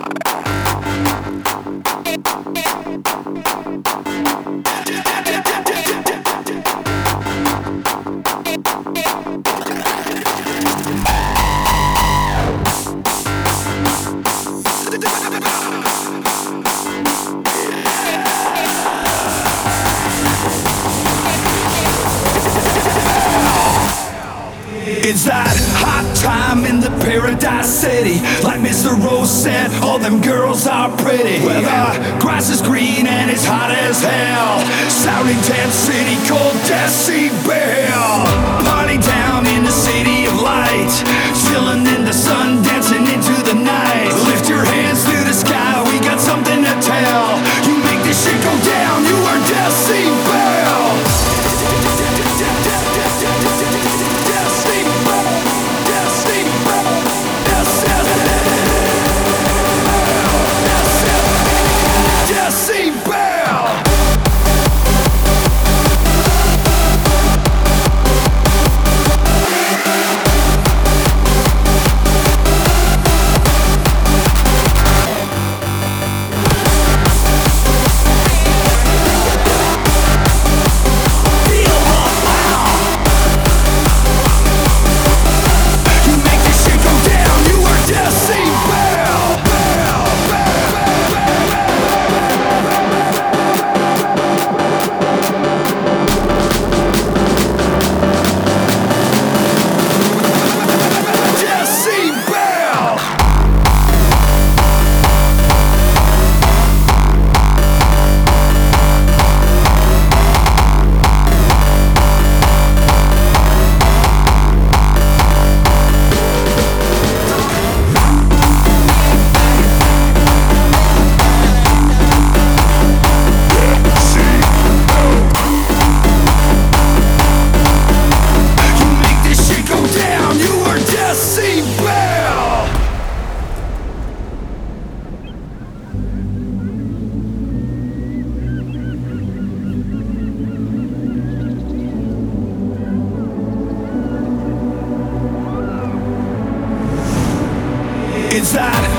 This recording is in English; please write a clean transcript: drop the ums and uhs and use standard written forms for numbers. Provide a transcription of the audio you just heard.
It's that hot time in the Paradise City. Like Mr. Rose said, all them girls are pretty. Well, the grass is green and it's hot as hell. Sounding Tent City called Decibel. Party down in the city of light. Chilling in the sun, dancing into the night. Lift your hands to the sky, we got something to tell. You make this shit go down, you are Decibel. It's that